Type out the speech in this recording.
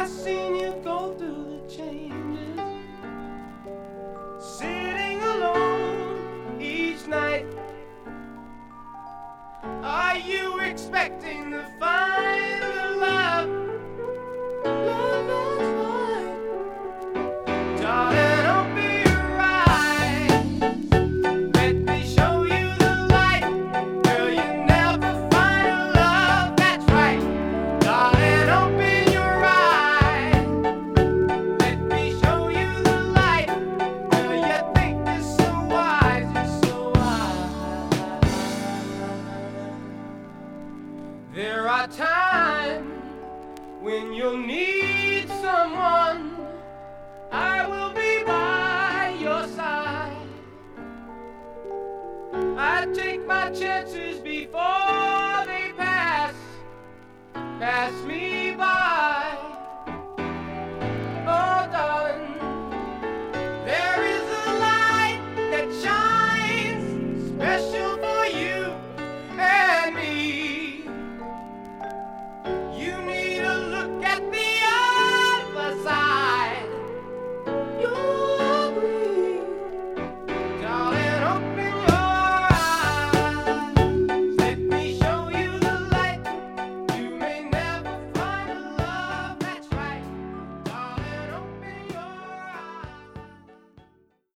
seen you go through the changes, sitting alone each night. Are you expecting to find the love? Love is mine. Darling, open your eyes. Let me show you the light. Girl, you never find a love that's right. Darling, open your eyes. Let me show you the light. Girl, you think you're so wise, you're so wise. There are times when you'll need someone. I will be by your side. I take my chances before they pass me